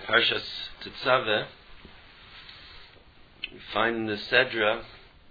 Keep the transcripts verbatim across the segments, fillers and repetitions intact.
Parshas Tetzaveh, we find in the Sedra, uh,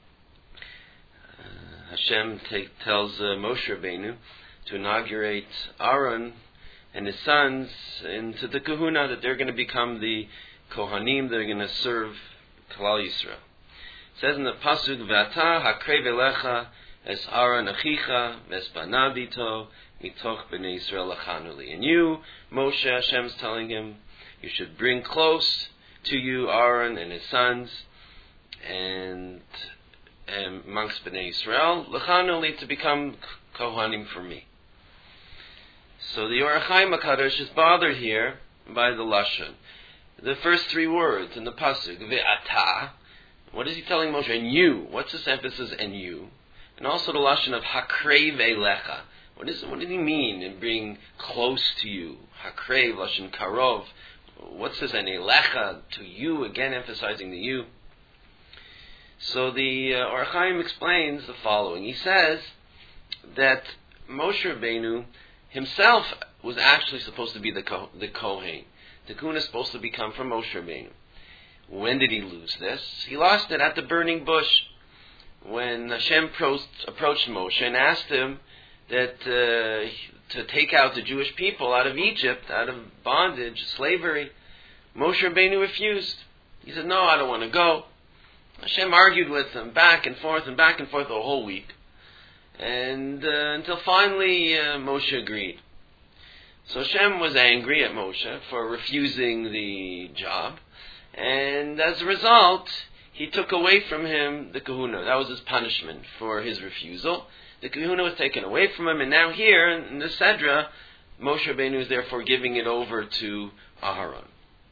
Hashem take, tells uh, Moshe Rabbeinu to inaugurate Aaron and his sons into the Kahuna, that they're going to become the Kohanim, they're going to serve Klal Yisrael. It says in the Pasuk, V'ata hakrei velecha es Aaron achicha ves banabito mitoch b'nei Yisrael lachanuli. And you, Moshe, Hashem's telling him, you should bring close to you Aaron and his sons, and, and amongst Bnei Yisrael, l'chanuli, to become Kohanim for me. So the Or HaChaim HaKadosh is bothered here by the Lashon. The first three words in the Pasuk, Ve'ata, what is he telling Moshe? And you. What's this emphasis? And you. And also the Lashon of Hakrev Elecha. What, is, what did he mean in being close to you? Hakrev, Lashon Karov. What's this? And Elecha, to you, again emphasizing the you. So the uh, Or HaChaim explains the following. He says that Moshe Rabbeinu himself was actually supposed to be the ko- the Kohen. The Kahuna is supposed to become from Moshe Rabbeinu. When did he lose this? He lost it at the burning bush, when Hashem approached, approached Moshe and asked him that uh, to take out the Jewish people out of Egypt, out of bondage, slavery. Moshe Rabbeinu refused. He said, no, I don't want to go. Hashem argued with him back and forth and back and forth the whole week. And uh, until finally uh, Moshe agreed. So Hashem was angry at Moshe for refusing the job. And as a result, he took away from him the Kahuna. That was his punishment for his refusal. The Kahuna was taken away from him, and now here in the Sedra, Moshe Rabbeinu is therefore giving it over to Aharon.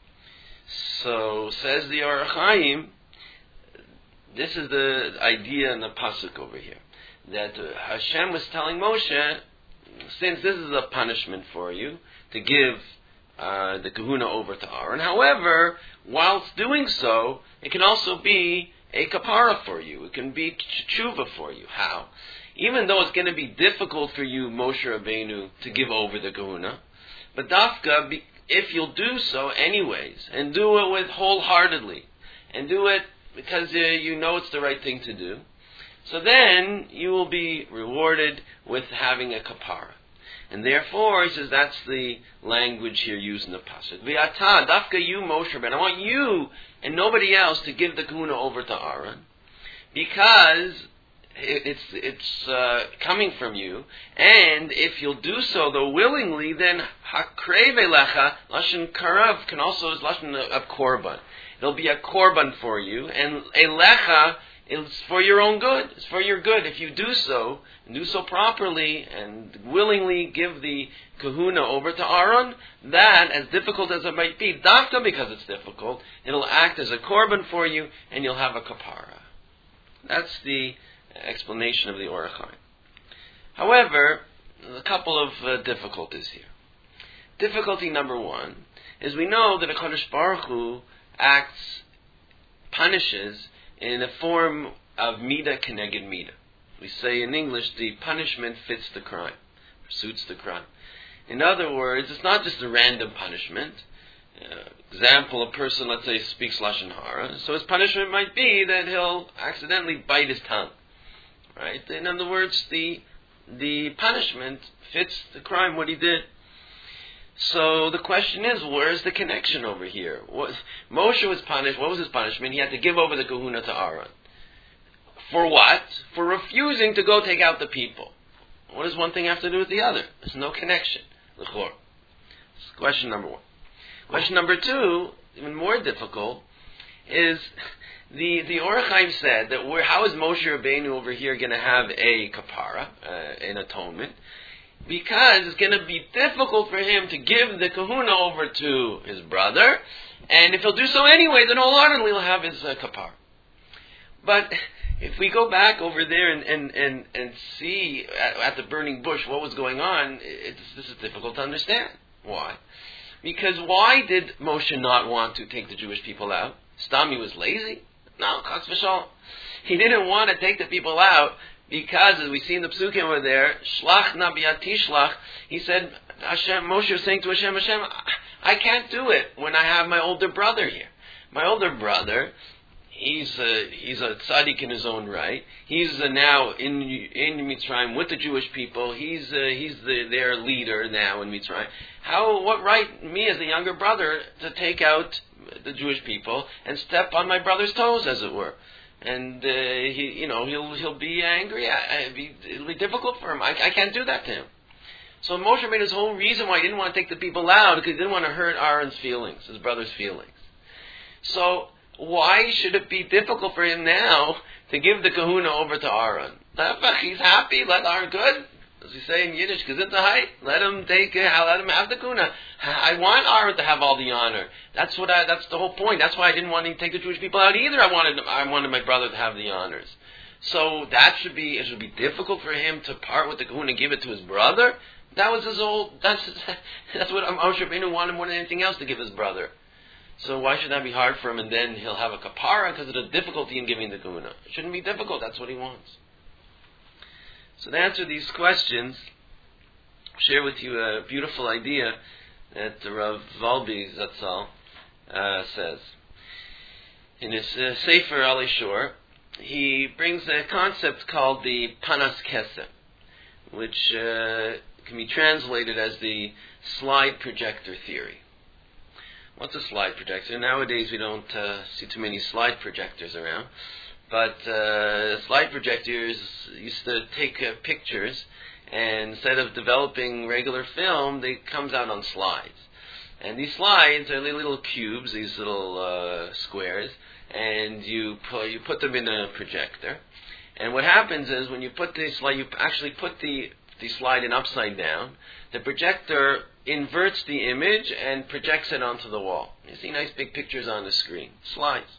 So says the Or HaChaim, this is the idea in the pasuk over here, that uh, Hashem was telling Moshe, since this is a punishment for you to give uh, the Kahuna over to Aaron, however, whilst doing so, it can also be a kapara for you. It can be tshuva for you. How? Even though it's going to be difficult for you, Moshe Rabbeinu, to give over the Kahuna, but dafka, if you'll do so anyways, and do it with wholeheartedly, and do it because uh, you know it's the right thing to do, so then you will be rewarded with having a kapara. And therefore, he says, that's the language here used in the pasuk. V'ata, dafka you, Moshe Rabbeinu, I want you and nobody else to give the Kahuna over to Aaron, because it's it's uh, coming from you, and if you'll do so, though willingly, then hakrev elecha, lashon karav, can also is lashon of korban. It'll be a korban for you, and elecha is for your own good. It's for your good. If you do so, and do so properly, and willingly give the Kahuna over to Aaron, that, as difficult as it might be, dafka because it's difficult, it'll act as a korban for you, and you'll have a kapara. That's the explanation of the Or HaChaim. However, a couple of uh, difficulties here. Difficulty number one is we know that HaKadosh Baruch Hu acts, punishes in a form of midah keneged midah. We say in English, the punishment fits the crime, or suits the crime. In other words, it's not just a random punishment. Uh, example, a person, let's say, speaks Lashon Hara, so his punishment might be that he'll accidentally bite his tongue. Right? In other words, the the punishment fits the crime, what he did. So the question is, where's the connection over here? What, Moshe was punished. What was his punishment? He had to give over the Kahuna to Aaron. For what? For refusing to go take out the people. What does one thing have to do with the other? There's no connection. L'chor. Question number one. Question number two, even more difficult, is the the Or HaChaim said that we're, how is Moshe Rabbeinu over here going to have a kapara, uh, an atonement? Because it's going to be difficult for him to give the Kahuna over to his brother, and if he'll do so anyway, then wholeheartedly he'll have his uh, kapara. But if we go back over there and and, and, and see at, at the burning bush what was going on, it's, this is difficult to understand. Why? Because why did Moshe not want to take the Jewish people out? Stami was lazy? No, chas v'shalom. He didn't want to take the people out because, as we see in the psukim over there, shlach na b'yad tishlach, he said, Hashem, Moshe was saying to Hashem, Hashem, I can't do it when I have my older brother here. My older brother, he's a, he's a tzaddik in his own right. He's uh, now in in Mitzrayim with the Jewish people. He's uh, he's the, their leader now in Mitzrayim. How, what right, me as a younger brother, to take out the Jewish people and step on my brother's toes, as it were? And uh, he, you know, he'll he'll be angry. I, I, be, it'll be difficult for him. I, I can't do that to him. So Moshe made his whole reason why he didn't want to take the people out, because he didn't want to hurt Aaron's feelings, his brother's feelings. So why should it be difficult for him now to give the kahuna over to Aaron? He's happy. Let Aaron, good. As we say in Yiddish, gesundheit. Let him take it. Let him have the kahuna. I want Aaron to have all the honor. That's what. I, that's the whole point. That's why I didn't want to take the Jewish people out either. I wanted. I wanted my brother to have the honors. So that should be. It should be difficult for him to part with the kahuna and give it to his brother. That was his old. That's that's what Moshe Rabbeinu wanted more than anything else, to give his brother. So why should that be hard for him? And then he'll have a kapara because of the difficulty in giving the kahuna. It shouldn't be difficult. That's what he wants. So to answer these questions, I'll share with you a beautiful idea that Rav Valbi Zatzal uh, says. In his uh, Sefer Alei Shor, he brings a concept called the Panas Keseh, which uh, can be translated as the slide projector theory. What's a slide projector? Nowadays we don't uh, see too many slide projectors around. But uh, slide projectors used to take uh, pictures, and instead of developing regular film, they comes out on slides. And these slides are little cubes, these little uh, squares, and you put, you put them in a projector. And what happens is, when you put the slide, you actually put the, the slide in upside down. The projector inverts the image and projects it onto the wall. You see nice big pictures on the screen. Slides.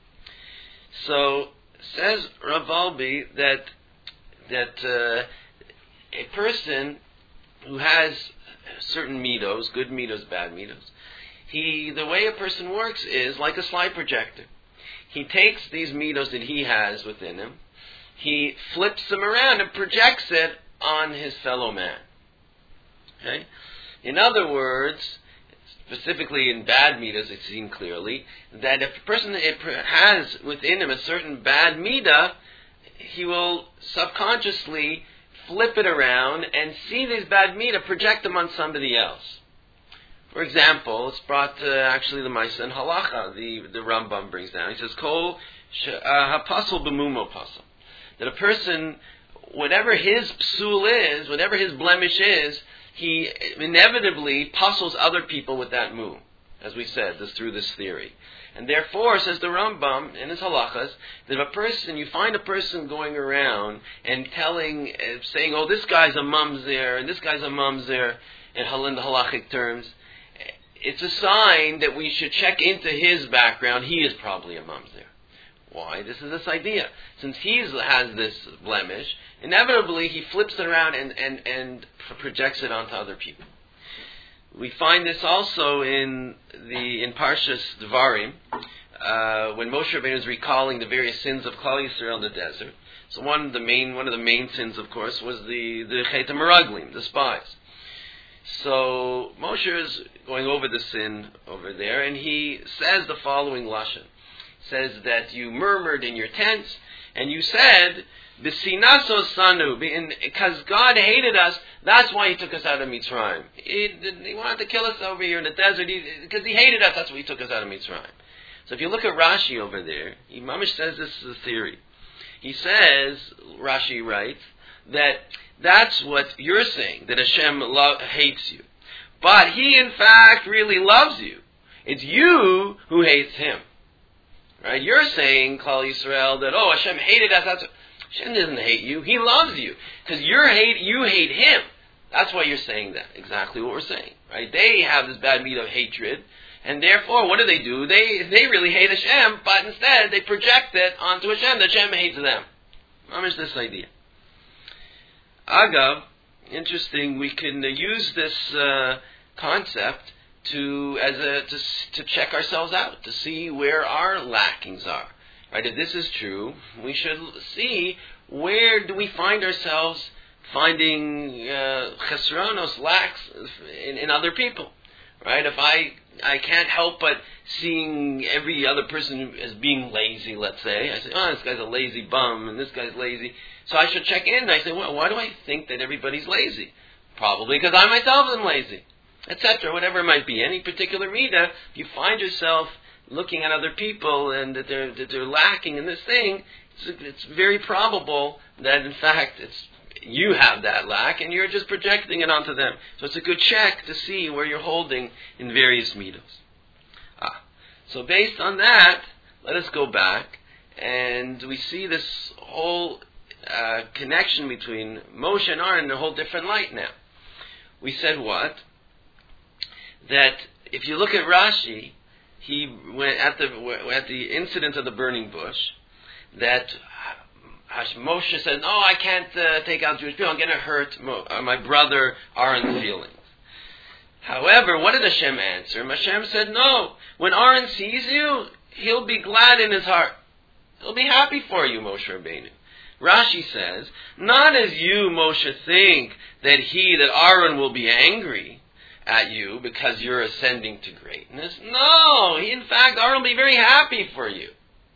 So, says Rav Valbi that that uh, a person who has certain midos, good midos, bad midos, he the way a person works is like a slide projector. He takes these midos that he has within him, he flips them around and projects it on his fellow man. Okay? In other words, specifically in bad midas, it's seen clearly that if a person has within him a certain bad midah, he will subconsciously flip it around and see these bad midah, project them on somebody else. For example, it's brought uh, actually the Maisa in Halacha, the, the Rambam brings down. He says, Kol hapasel b'mumo pasel. That a person, whatever his psul is, whatever his blemish is, he inevitably puzzles other people with that move, as we said, this through this theory. And therefore, says the Rambam in his halachas, that if a person, you find a person going around and telling, uh, saying, oh, this guy's a mamzer, and this guy's a mamzer, in the halachic terms, it's a sign that we should check into his background. He is probably a mamzer. Why? This is this idea. Since he has this blemish, inevitably he flips it around and, and, and projects it onto other people. We find this also in the in Parshas Devarim, uh, when Moshe Rabbeinu is recalling the various sins of Klal Yisrael in the desert. So one of the main one of the main sins, of course, was the the Chet HaMeraglim, the spies. So Moshe is going over the sin over there, and he says the following lashon. Says that you murmured in your tents, and you said, "B'sinaso sanu," because God hated us. That's why He took us out of Mitzrayim. He, he wanted to kill us over here in the desert he, because He hated us. That's why He took us out of Mitzrayim. So if you look at Rashi over there, he mamish says this is a theory. He says, Rashi writes, that that's what you're saying, that Hashem lo- hates you, but He in fact really loves you. It's you who hates Him. Right? You're saying, Klal Yisrael, that, oh, Hashem hated us. That's what, Hashem doesn't hate you. He loves you. Because you're hate, you hate Him. That's why you're saying that. Exactly what we're saying. Right? They have this bad meat of hatred. And therefore, what do they do? They they really hate Hashem, but instead they project it onto Hashem. That Hashem hates them. What is this idea? Agav, interesting, we can uh, use this uh, concept to as a to, to check ourselves out, to see where our lackings are. Right? If this is true, we should see where do we find ourselves finding uh, chesronos, lacks in, in other people. right? If I I can't help but seeing every other person as being lazy, let's say, I say, oh, this guy's a lazy bum, and this guy's lazy. So I should check in, and I say, well, why do I think that everybody's lazy? Probably because I myself am lazy, et cetera, whatever it might be. Any particular midah, if you find yourself looking at other people and that they're, that they're lacking in this thing, it's, it's very probable that, in fact, it's you have that lack, and you're just projecting it onto them. So it's a good check to see where you're holding in various midos. Ah. So based on that, let us go back, and we see this whole uh, connection between Moshe and Aaron in a whole different light now. We said what? That if you look at Rashi, he went at the at the incident of the burning bush, that Moshe said, "No, I can't uh, take out Jewish people. I'm going to hurt Mo- uh, my brother Aaron's feelings." However, what did Hashem answer? Hashem said, "No. When Aaron sees you, he'll be glad in his heart. He'll be happy for you, Moshe Rabbeinu." Rashi says, "Not as you, Moshe, think that he, that Aaron, will be angry at you because you're ascending to greatness. No, he, in fact, Aaron will be very happy for you."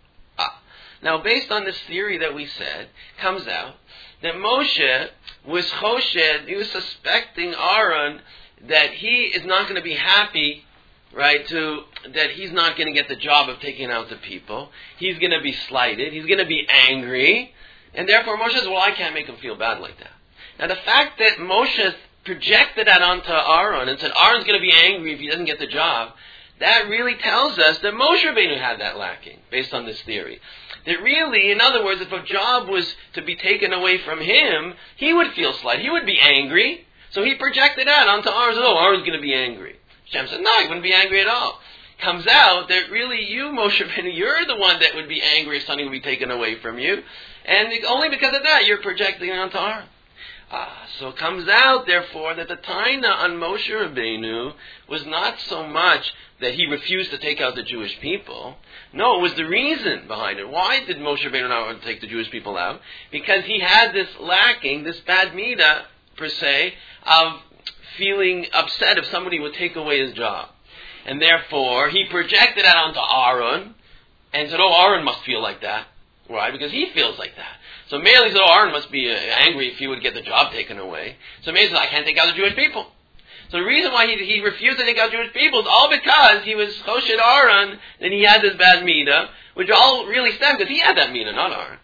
Now, based on this theory that we said, comes out that Moshe was choshed, he was suspecting Aaron that he is not going to be happy, right, to, that he's not going to get the job of taking out the people. He's going to be slighted. He's going to be angry. And therefore Moshe says, well, I can't make him feel bad like that. Now, the fact that Moshe projected that onto Aaron and said, Aaron's going to be angry if he doesn't get the job, that really tells us that Moshe Rabbeinu had that lacking, based on this theory. That really, in other words, if a job was to be taken away from him, he would feel slighted. He would be angry. So he projected that onto Aaron. Oh, Aaron's going to be angry. Hashem said, no, he wouldn't be angry at all. Comes out that really you, Moshe Rabbeinu, you're the one that would be angry if something would be taken away from you. And only because of that, you're projecting it onto Aaron. Ah, so it comes out, therefore, that the taina on Moshe Rabbeinu was not so much that he refused to take out the Jewish people. No, it was the reason behind it. Why did Moshe Rabbeinu not want to take the Jewish people out? Because he had this lacking, this bad midah, per se, of feeling upset if somebody would take away his job. And therefore, he projected that onto Aaron, and said, oh, Aaron must feel like that. Why? Because he feels like that. So Meir said, oh, Aaron must be uh, angry if he would get the job taken away. So Meir said, I can't take out the Jewish people. So the reason why he, he refused to take out Jewish people is all because he was choshed Aaron, and he had this bad midah, which all really stemmed because he had that midah, not Aaron.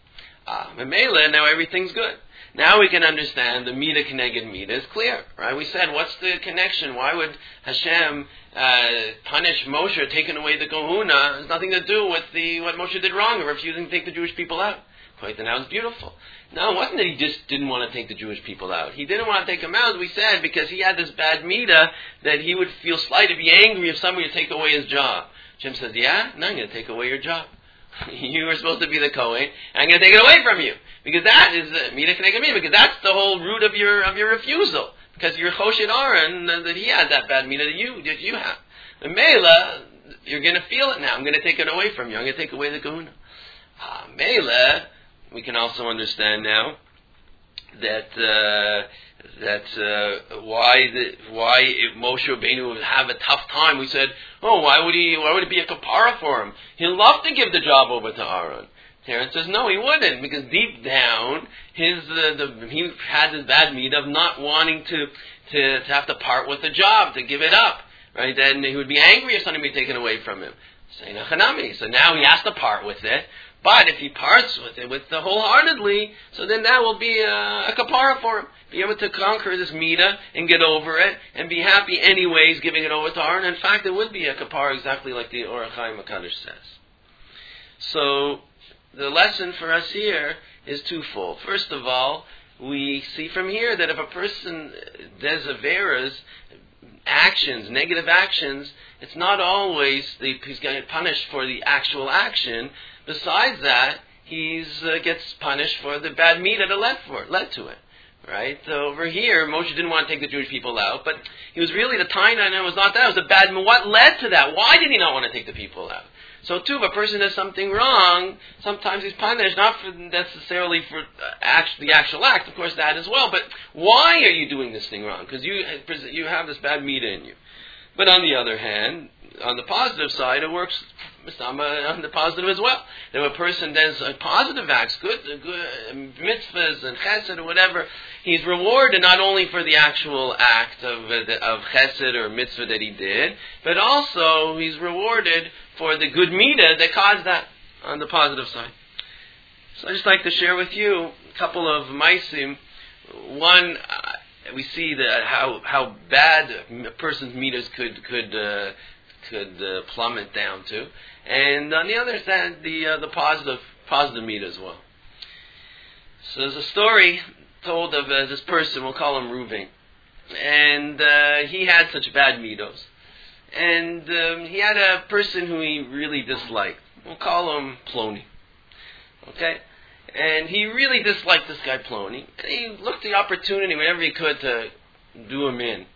Ah, uh, Mele, now everything's good. Now we can understand the midah keneged midah is clear, right? We said, what's the connection? Why would Hashem uh, punish Moshe, taking away the kahuna? It has nothing to do with the what Moshe did wrong, or refusing to take the Jewish people out. Quite the now is beautiful. No, it wasn't that he just didn't want to take the Jewish people out. He didn't want to take them out, we said, because he had this bad midah that he would feel slighted, be angry if somebody would take away his job. Hashem says, yeah? No, I'm going to take away your job. You were supposed to be the Kohen, and I'm going to take it away from you. Because that is uh, midah keneged midah, because that's the whole root of your of your refusal. Because you're choshed Aaron, uh, that he had that bad midah that you, that you have. The Mela, you're going to feel it now. I'm going to take it away from you. I'm going to take away the kahuna. Ah, Mela, we can also understand now that uh, that uh, why the, why if Moshe Rabbeinu would have a tough time. We said, oh, why would he? Why would it be a kapara for him? He'd love to give the job over to Aaron. Terence says, no, he wouldn't, because deep down, his uh, the, he had this bad midah of not wanting to, to to have to part with the job, to give it up, right? Then he would be angry if something would be taken away from him. So now he has to part with it. But if he parts with it with the wholeheartedly, so then that will be a, a kapara for him. Be able to conquer this midah and get over it and be happy anyways giving it over to Aaron. In fact, it would be a kapara exactly like the Orach Chaim HaKadosh says. So the lesson for us here is twofold. First of all, we see from here that if a person does averas, actions, negative actions, it's not always the, he's going to get punished for the actual action. Besides that, he uh, gets punished for the bad midah that led for it, led to it. Right? So over here, Moshe didn't want to take the Jewish people out, but he was really the taina, and it was not that. It was the bad. What led to that? Why did he not want to take the people out? So too, if a person does something wrong, sometimes he's punished, not for necessarily for the actual act, of course that as well, but why are you doing this thing wrong? Because you you have this bad midah in you. But on the other hand, on the positive side, it works on the positive as well. If a person does positive acts, good, good mitzvahs and chesed or whatever, he's rewarded not only for the actual act of of chesed or mitzvah that he did, but also he's rewarded for the good midah that caused that on the positive side. So I'd just like to share with you a couple of maisim. One, uh, we see that how how bad a person's midas could could uh, could uh, plummet down to, and on the other hand, the uh, the positive positive midah as well. So there's a story told of uh, this person. We'll call him Reuven, and uh, he had such bad midos, and um, he had a person who he really disliked. We'll call him Ploni. Okay. And he really disliked this guy Ploni. And he looked the opportunity whenever he could to do him in.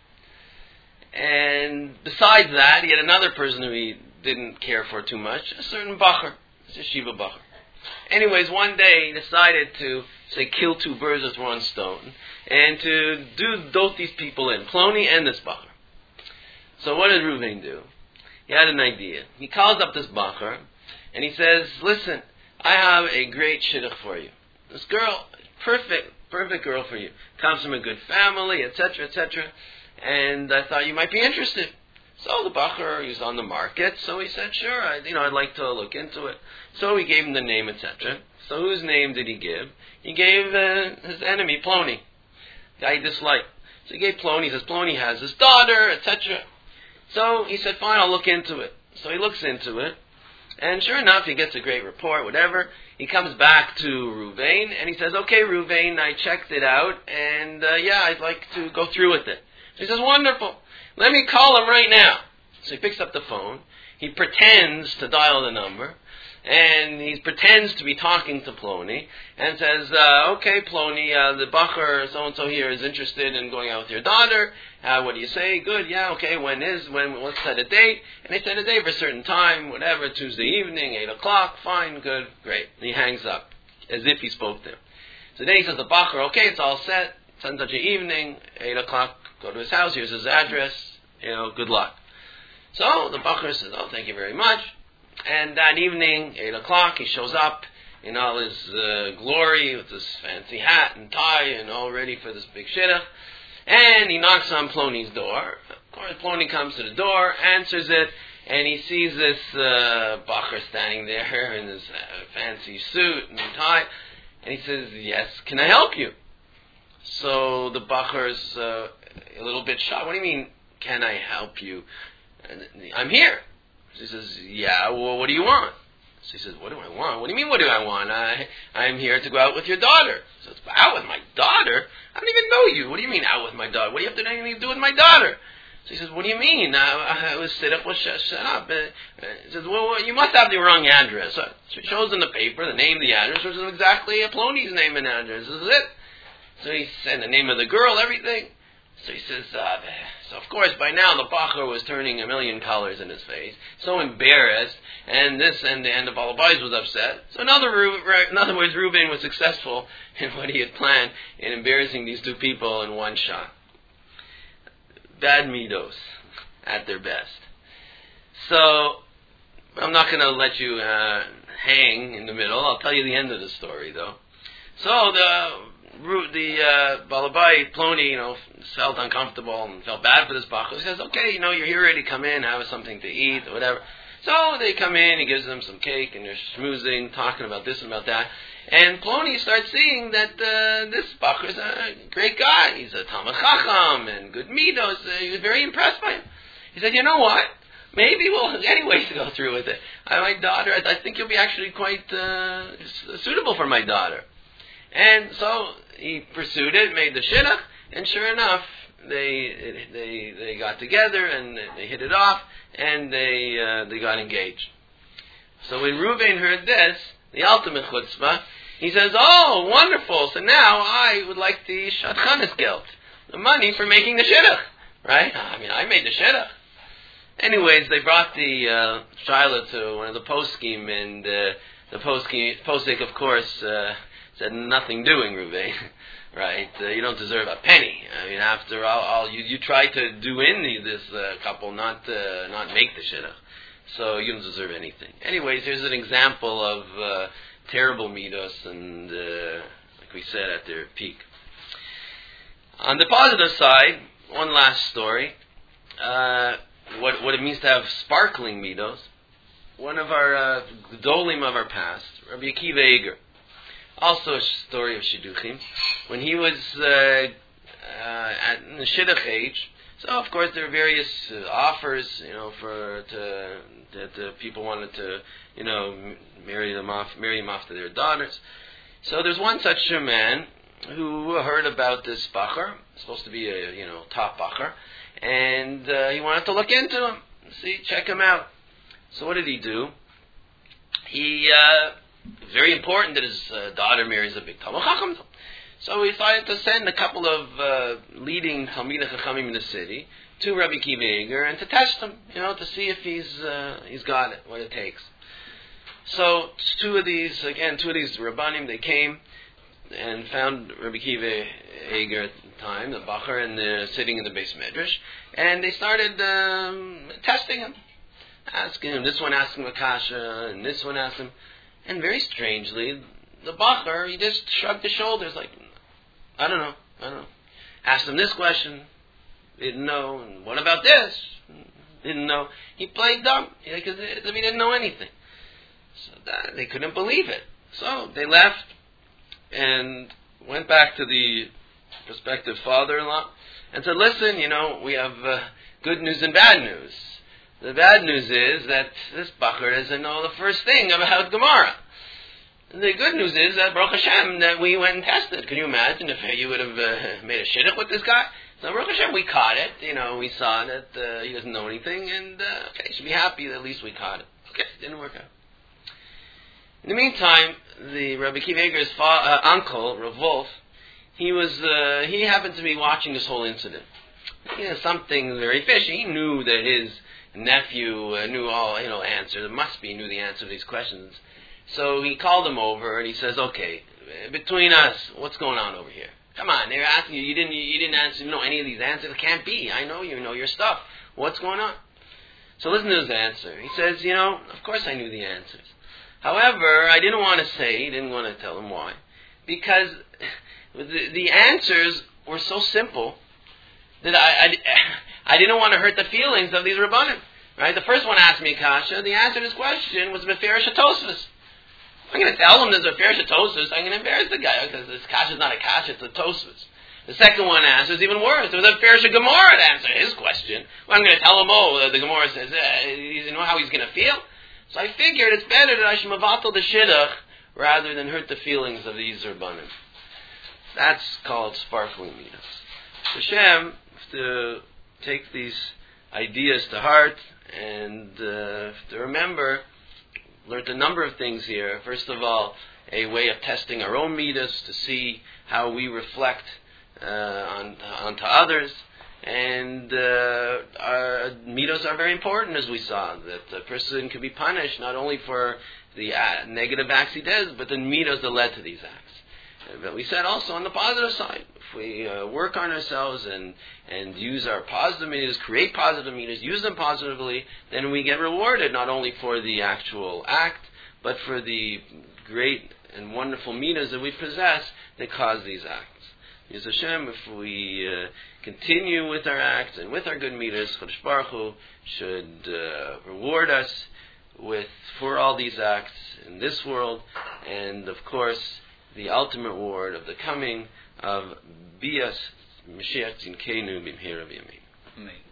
And besides that, he had another person who he didn't care for too much, a certain Bacher, a Shiva Bacher. Anyways, one day he decided to, say, kill two birds with one stone, and to do both these people in, Ploni and this Bacher. So what did Reuven do? He had an idea. He calls up this Bacher, and he says, listen, I have a great shidduch for you. This girl, perfect, perfect girl for you. Comes from a good family, et cetera, et cetera. And I thought you might be interested. So the bacher, he was on the market, so he said, sure, I, you know, I'd like to look into it. So he gave him the name, et cetera. So whose name did he give? He gave uh, his enemy, Ploni, guy he disliked. So he gave Ploni. He says, Ploni has his daughter, et cetera. So he said, fine, I'll look into it. So he looks into it. And sure enough, he gets a great report, whatever. He comes back to Reuven, and he says, okay, Reuven, I checked it out, and uh, yeah, I'd like to go through with it. So he says, wonderful. Let me call him right now. So he picks up the phone. He pretends to dial the number, and he pretends to be talking to Ploni, and says, uh, okay, Ploni, uh, the bacher so-and-so here is interested in going out with your daughter. Uh, what do you say? Good, yeah, okay, when is, when, let's set a date. And they set a date for a certain time, whatever, Tuesday evening, eight o'clock, fine, good, great. And he hangs up, as if he spoke to him. So then he says to the bacher, okay, it's all set, such an evening, eight o'clock, go to his house, here's his address, you know, good luck. So the bacher says, oh, thank you very much. And that evening, eight o'clock, he shows up in all his uh, glory with his fancy hat and tie and all ready for this big shidduch. And he knocks on Ploni's door. Of course, Ploni comes to the door, answers it, and he sees this uh, bacher standing there in his uh, fancy suit and tie. And he says, yes, can I help you? So the bacher's uh, a little bit shocked. What do you mean, can I help you? And I'm here. She says, yeah, well, what do you want? She says, what do I want? What do you mean, what do I want? I, I'm here to go out with your daughter. She says, out with my daughter? I don't even know you. What do you mean, out with my daughter? What do you have to anything to do with my daughter? She says, what do you mean? I, I was set up, was set up. Uh, she says, well, well, you must have the wrong address. So she shows in the paper the name, the address, which is exactly a Ploni's name and address. This is it. So he said the name of the girl, everything. So he says, uh, so of course by now the bacher was turning a million colors in his face, so embarrassed, and this and the, and the Baal Bayis was upset. So in other, in other words, Reuven was successful in what he had planned in embarrassing these two people in one shot. Bad midos at their best. So I'm not going to let you uh, hang in the middle. I'll tell you the end of the story though. So the the uh, Baal Bayis, Ploni, you know, felt uncomfortable and felt bad for this bacher. He says, okay, you know, you're here already, come in, have something to eat, or whatever. So they come in, he gives them some cake, and they're schmoozing, talking about this and about that. And Ploni starts seeing that uh, this bacher is a great guy. He's a Talmid Chacham, and good midos. Uh, he was very impressed by him. He said, you know what? Maybe we'll, anyways, go through with it. I, my daughter, I, I think you'll be actually quite uh, suitable for my daughter. And so he pursued it, made the shidduch, and sure enough, they they they got together and they hit it off, and they uh, they got engaged. So when Reuven heard this, the ultimate chutzpah, he says, "Oh, wonderful! So now I would like the shadchanis geld, the money for making the shidduch, right? I mean, I made the shidduch." Anyways, they brought the uh, Shiloh to one of the poskim, and uh, the poskim, posik, of course. Uh, said nothing doing, Reuven. right? Uh, you don't deserve a penny. I mean, after all, all you you try to do in the, this uh, couple, not uh, not make the shidduch, so you don't deserve anything. Anyways, here's an example of uh, terrible midos, and uh, like we said, at their peak. On the positive side, one last story. Uh, what what it means to have sparkling midos. One of our uh, gedolim of our past, Rabbi Akiva Eiger, also a story of shidduchim. When he was uh, uh, at the shidduch age, so of course there were various uh, offers, you know, for to, that uh, people wanted to, you know, marry them off, marry him off to their daughters. So there's one such a man who heard about this bacher, supposed to be a you know top bacher, and uh, he wanted to look into him, see, check him out. So what did he do? He, uh, very important that his uh, daughter marries a big Talmid Chacham. So he decided to send a couple of uh, leading Talmidei Chachamim in the city to Rabbi Akiva Eiger and to test him, you know, to see if he's uh, he's got it, what it takes. So two of these, again, two of these Rabbanim, they came and found Rabbi Akiva Eiger at the time, the Bacher, and they're sitting in the Beis Medrash, and they started um, testing him. Asking him, this one asked him a kasha, and this one asked him, and very strangely, the bacher, he just shrugged his shoulders, like, I don't know, I don't know. Asked him this question, didn't know, and what about this? Didn't know. He played dumb, because he didn't know anything. So that, they couldn't believe it. So they left, and went back to the prospective father-in-law, and said, listen, you know, we have uh, good news and bad news. The bad news is that this bacher doesn't know the first thing about Gemara. The good news is that Baruch Hashem, that we went and tested. Can you imagine if you would have uh, made a shidduch with this guy? So Baruch Hashem, we caught it. You know, we saw that uh, he doesn't know anything, and uh, okay, you should be happy that at least we caught it. Okay, it didn't work out. In the meantime, the Rabbi Akiva Eiger's fa- uh, uncle, Rav Wolf, he was uh, he happened to be watching this whole incident. He had something very fishy. He knew that his nephew uh, knew all, you know, answers. It must be, knew the answer to these questions. So he called him over and he says, okay, between us, what's going on over here? Come on, they're asking you, you didn't, you didn't answer, you know any of these answers? It can't be. I know you know your stuff. What's going on? So listen to his answer. He says, you know, of course I knew the answers. However, I didn't want to say, didn't want to tell him why. Because the, the answers were so simple that I, I, I didn't want to hurt the feelings of these Rabbanim. Right? The first one asked me kasha. The answer to this question was Meferish HaTosfos. I'm going to tell him there's a Meferish HaTosfos. I'm going to embarrass the guy because this kasha is not a kasha, it's a Tosfos. The second one answers even worse. It was a Meferish HaGemara to answer his question. Well, I'm going to tell him, oh, the Gemara says, eh, you know how he's going to feel? So I figured it's better that I should mavatal the shidduch rather than hurt the feelings of these Rabbanim. That's called sparkling midos. Hashem, to take these ideas to heart and uh, to remember, learned a number of things here. First of all, a way of testing our own midas to see how we reflect uh, on onto others. And uh, our midos are very important, as we saw, that the person can be punished not only for the uh, negative acts he does, but the midos that led to these acts. But we said also on the positive side, if we uh, work on ourselves and, and use our positive midas, create positive midas, use them positively, then we get rewarded not only for the actual act, but for the great and wonderful midas that we possess that cause these acts. Yez Hashem, if we uh, continue with our acts and with our good midas, Chodesh Baruch Hu should uh, reward us with for all these acts in this world, and of course the ultimate reward of the coming of Bias Mashiach Tzidkenu B'mheira B'yameinu.